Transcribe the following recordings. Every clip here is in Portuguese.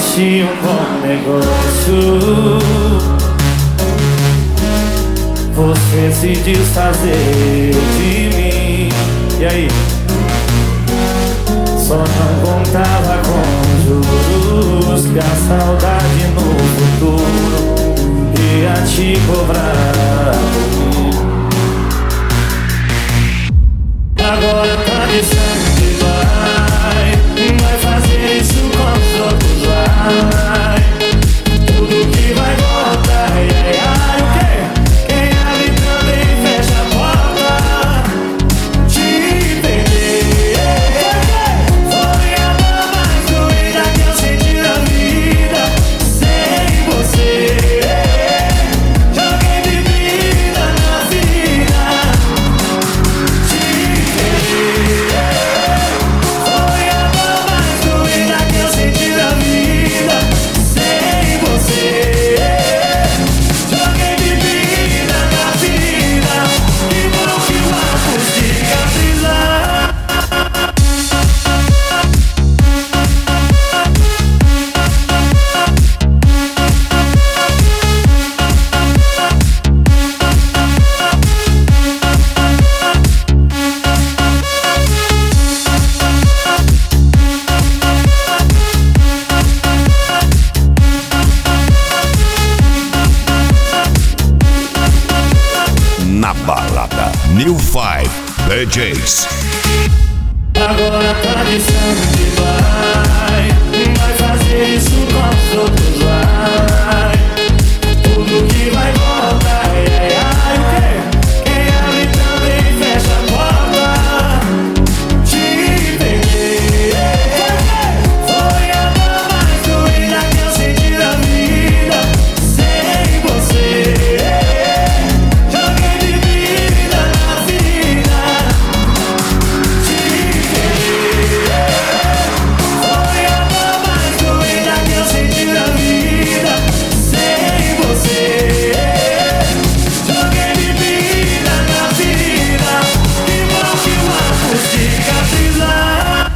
prometi um bom negócio. Você se desfazer de mim. E aí? Só não contava com juros, que a saudade no futuro ia te cobrar. Agora tá dizendo que vai fazer isso com os outros, vai. Tudo que vai voltar, ai, ai, o quê? Quem abre também fecha a porta. Te perder foi a dor mais doida que eu senti na vida. Sem você joguei bebida na vida. Te perder foi a dor mais doida que eu senti na vida. Sem você joguei bebida na vida. Que bom que o álcool cicatrizar. Na balada New Five DJs. Agora tá dizendo que vai fazer isso com os outros, vai. Tudo que vai voltar, ai, ai, o quê? Quem abre também fecha a porta. Te perder foi a dor mais doida que eu senti na vida. Sem você joguei bebida na vida. Te perder foi a dor mais doida que eu senti na vida. Sem você joguei bebida na vida. Que bom que o álcool cicatrizar.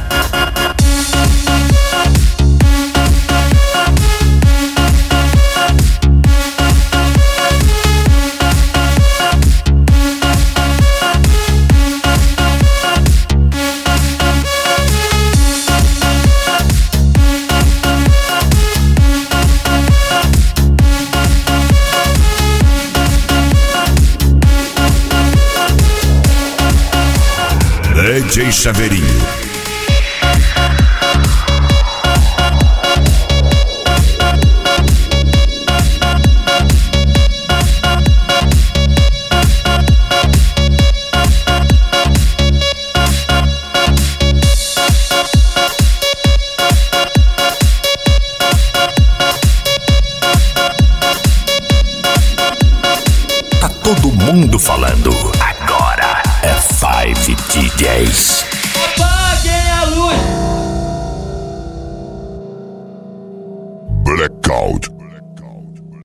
DJ Chaveirinho. Tá todo mundo falando. Agora é Five DJs.